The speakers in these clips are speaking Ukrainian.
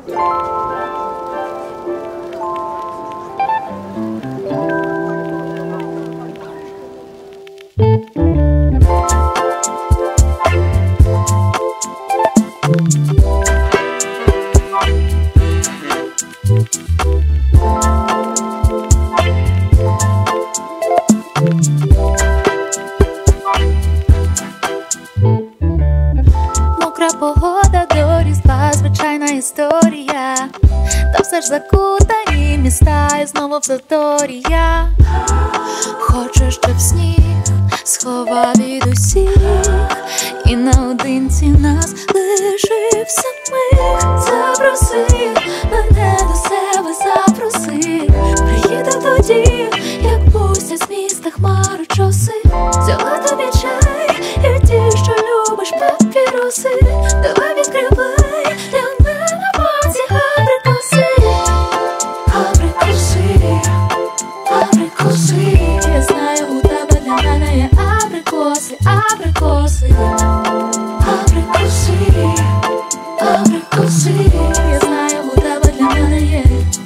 Мокра погода до Різдва, звичайна історія. Та все ж закутані міста і знову в заторі я. Хочу, щоб сніг сховав від усіх і наодинці нас лишив самих. Запроси мене до себе, запроси. Приїду тоді, як пустять з міста хмарочоси. Взяла тобі чай і ті, що любиш папіроси. Давай відкривай для мене боці абрикоси. Абрикоси, абрикоси. Я знаю, у тебе для мене є абрикоси, абрикоси. Абрикоси, абрикоси. Я знаю, у тебе для мене є.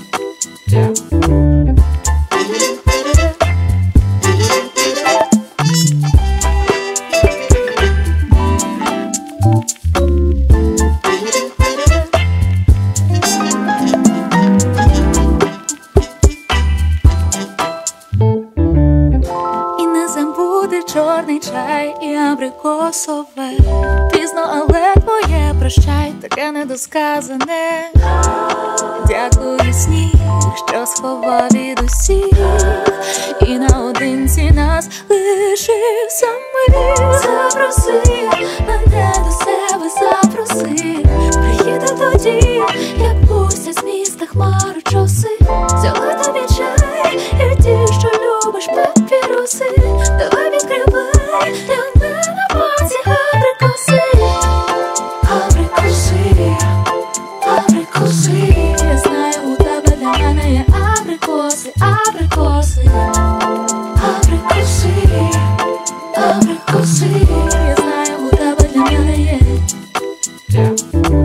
Чорний чай і абрикосове. Пізно, але твоє прощай таке недосказане. Дякую, сніг, що сховав від усіх і наодинці нас лишив самих. Запроси мене до себе, запроси. Приїду тоді, як пустять з міста хмарочоси. Взяла тобі чай і ті, що любиш папіроси. Давай відкривай для мене боці абрикоси. Абрикоси, абрикоси. Я знаю, у тебе для мене є абрикоси, абрикоси. Абрикоси, абрикоси. Я знаю, у тебе для мене є.